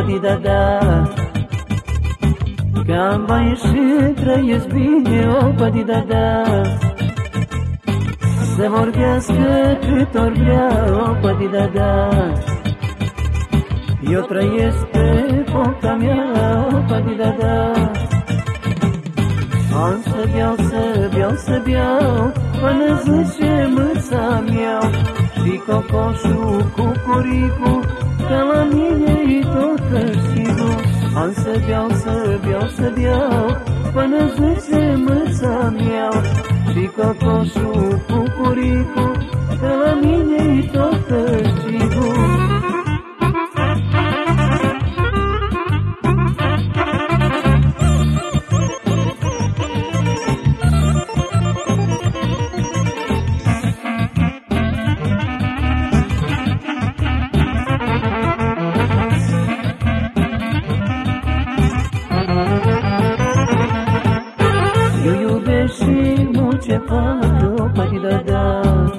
pădi-da-da. Că am bani și trăiesc bine, o pădi-da-da. Să vorbească cât ori vrea, o pădi-da-da. Eu trăiesc pe pofta mea, o pădi-da-da. Am să beau, să beau, să beau, până zice mâța mea. Și cocoșul cu curicul, că la mine-i tot câștigul. Am să beau, să beau, să beau, până zice mâța mea. Și cocoșul cu curicul, că la mine-i tot câștigul. Eu iubesc și mult ce fac, o pădi-da-da.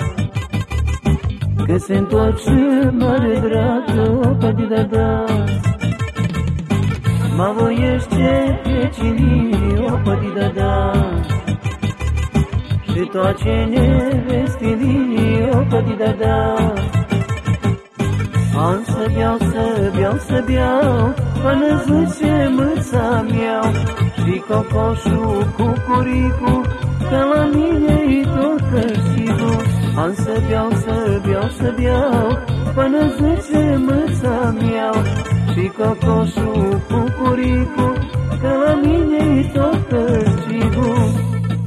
Că se întoarce mare drag, o pădi-da-da. Mă voiește vecinii, o pădi-da-da. Și toate nevestinii, o pădi-da-da. Am să beau, să beau, să beau, până zice mâța mea. Și cocoșul cu curicul, că la mine-i tot câștigul. Am să beau, să beau, să beau, până zice mâța mea. Și cocoșul cu curicul, că la mine-i tot câștigul.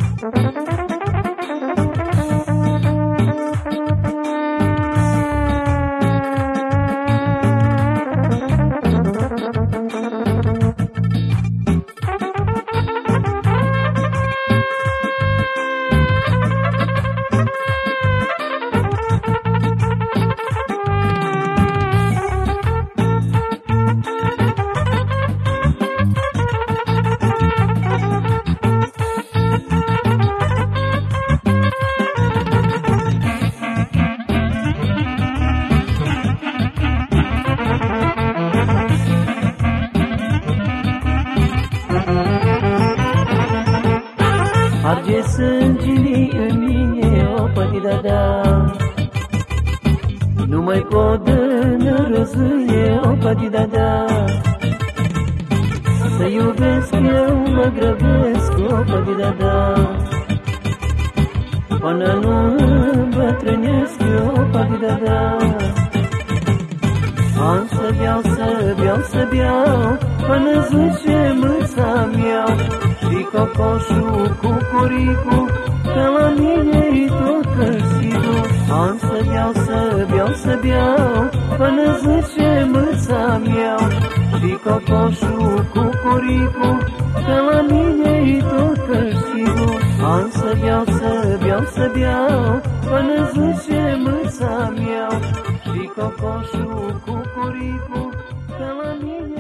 Arge sângele în mine, o pădi-da-da. Nu mai pot înrăzâie, o pădi-da-da. Să iubesc eu mă grăbesc, o pădi-da-da. Până nu îmbătrânesc, o pădi-da-da. Am să beau, să beau, să beau, până zice mâța mea. Și cocoșul cu curicul, că la mine-i tot câștigul. Am să beau, să beau, să beau, până zice mâța mea. Și cocoșul cu curicul, că la mine-i tot câștigul. Am să beau, să beau, să beau, până zice mâța mea. Și cocoșul cu curicul, că la mine